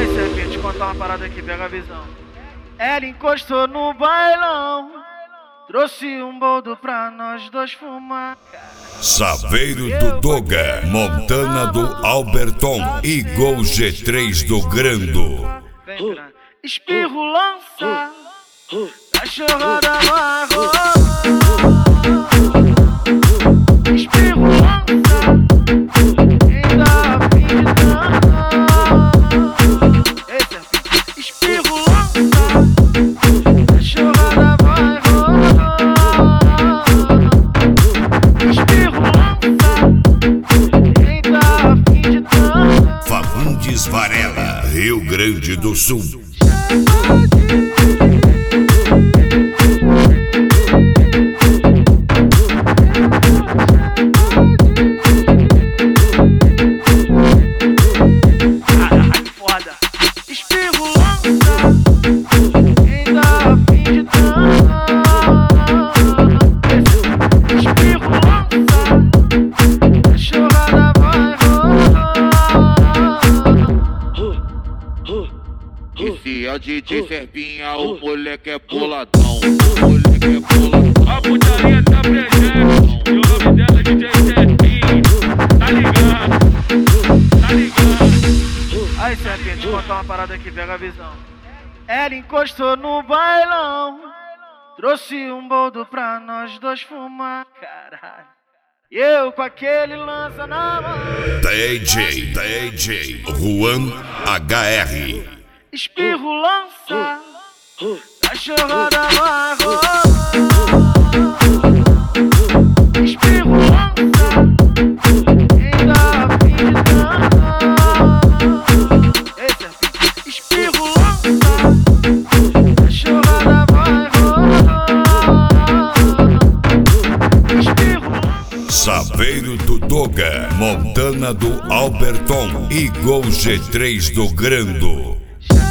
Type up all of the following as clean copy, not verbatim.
Aí, Serpinha, te contar uma parada aqui, pega a visão. Ela encostou no bailão, trouxe um boldo pra nós dois fumar. Saveiro do Doga, Montana do Alberton e Gol G3 do Grando. Vem, grande. Espirro lança, cachorrada vai rolar. Espirro lança, ainda a fim de dançar. Ei, Serpinha, espirro lança, cachorrada vai rolar. Espirro lança, ainda a fim de dançar. Fagundes Varela, Rio Grande do Sul. Foda. Espirro lança, ainda a fim de dançar. Espirro lança, cachorrada vai rolar. Esse é o DJ Serpinha, o moleque é boladão. O moleque é boladão. A putaria tá presente, e o nome dela é DJ Serpinha. Tá ligado? Tá ligado? Aí, Serpinha, te contar uma parada aqui, pega a visão. Ela encostou no bailão, trouxe um boldo pra nós dois fumar. Caralho. E eu com aquele lança na mão. DJ Juan HR. Espirro lança, cachorrada vai rolar. Espirro lança, ainda a fim de dançar. Ei, Serpinha, espirro lança, cachorrada vai rolar. Espirro lança. Saveiro do Doga, Montana do Alberton e Gol G3 do Grando.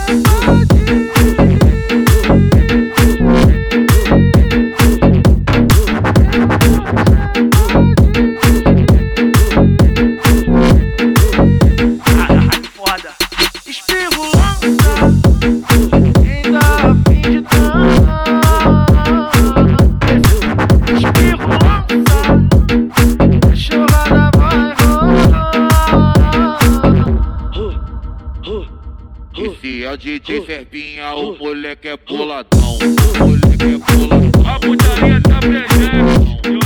Foda. Espirro lança, ainda a fim de dançar. Espirro lança, cachorrada vai rolar. Esse é o DJ Serpinha, o moleque é boladão. O moleque é boladão. A putaria tá presente, e o